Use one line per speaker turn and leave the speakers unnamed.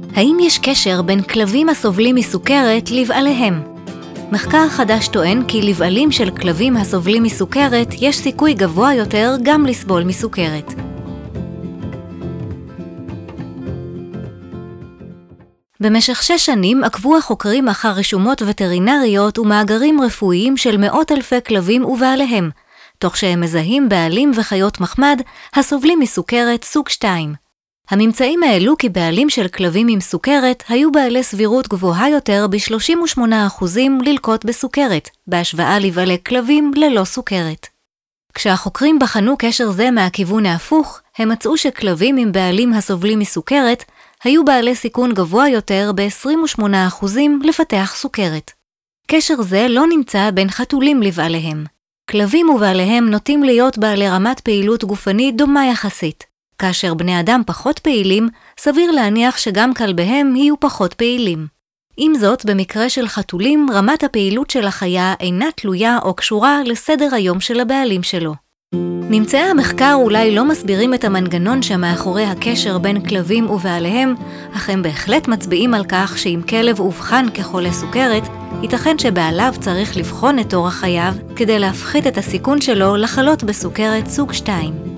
האם יש קשר בין כלבים הסובלים מסוכרת לבעליהם? מחקר חדש טוען כי לבעלים של כלבים הסובלים מסוכרת יש סיכוי גבוה יותר גם לסבול מסוכרת. במשך 6 שנים עקבו החוקרים אחר רשומות וטרינריות ומאגרים רפואיים של מאות אלפי כלבים ובעליהם, תוך שהם מזהים בעלים וחיות מחמד הסובלים מסוכרת סוג 2. הממצאים העלו כי בעלים של כלבים עם סוכרת היו בעלי סבירות גבוהה יותר ב-38% ללקות בסוכרת, בהשוואה לבעלי כלבים ללא סוכרת. כשהחוקרים בחנו קשר זה מהכיוון ההפוך, הם מצאו שכלבים עם בעלים הסובלים מסוכרת היו בעלי סיכון גבוה יותר ב-28% לפתח סוכרת. קשר זה לא נמצא בין חתולים לבעליהם. כלבים ובעליהם נוטים להיות בעלי רמת פעילות גופנית דומה יחסית. כאשר בני אדם פחות פעילים, סביר להניח שגם כלביהם יהיו פחות פעילים. עם זאת, במקרה של חתולים, רמת הפעילות של החיה אינה תלויה או קשורה לסדר היום של הבעלים שלו. ממצאי המחקר אולי לא מסבירים את המנגנון שמאחורי הקשר בין כלבים ובעליהם, אך הם בהחלט מצביעים על כך שאם כלב אובחן כחולה סוכרת, ייתכן שבעליו צריך לבחון את אורח חייו כדי להפחית את הסיכון שלו לחלות בסוכרת סוג 2.